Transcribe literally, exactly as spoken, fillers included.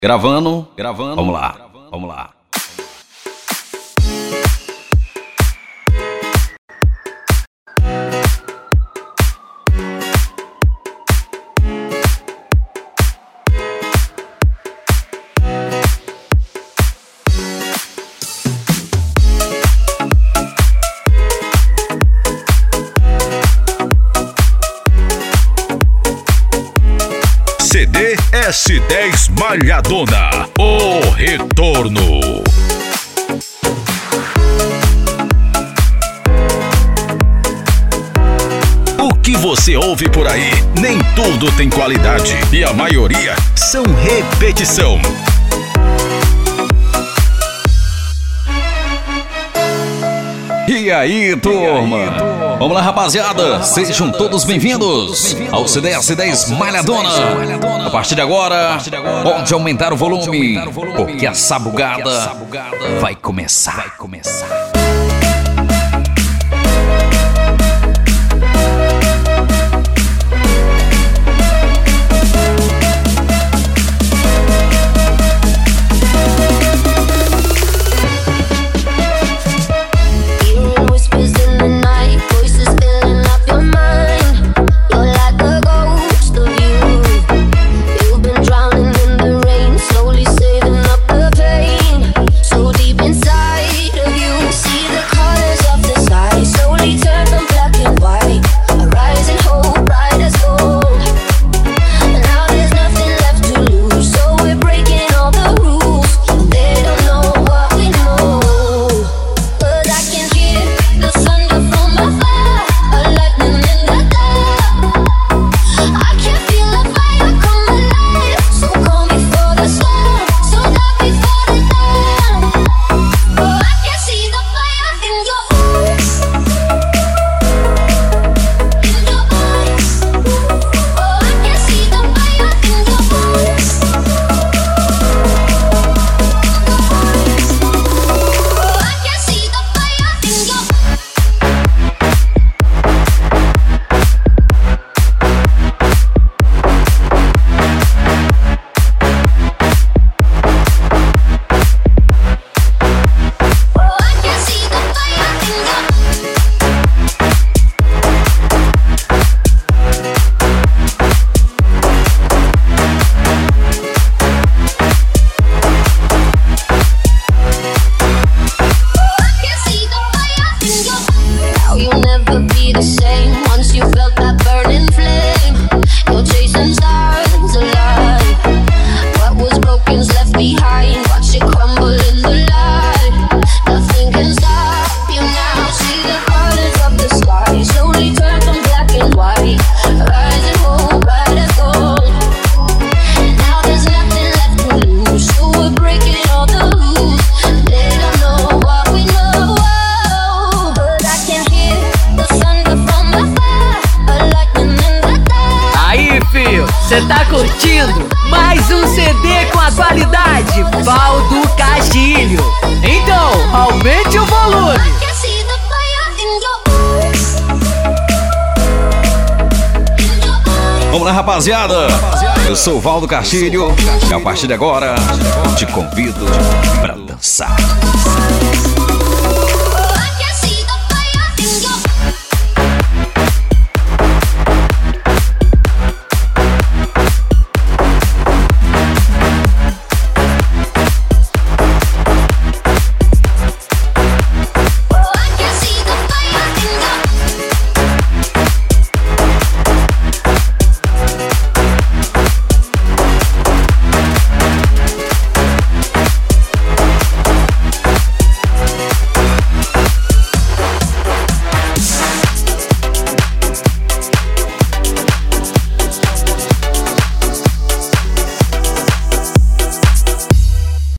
Gravando, gravando. Vamos lá, vamos lá. C D S dez Malhadona, o retorno. O que você ouve por aí, nem tudo tem qualidade e a maioria são repetição. E aí, turma? Vamos lá, rapaziada. Sejam todos bem-vindos ao C D S dez Malhadona. A partir de agora, pode aumentar o volume, porque a sabugada vai começar. Vai começar. Cê tá curtindo mais um C D com a qualidade Valdo Castilho. Então, aumente o volume. Vamos lá, rapaziada. Eu sou o Valdo Castilho e a partir de agora te convido pra dançar.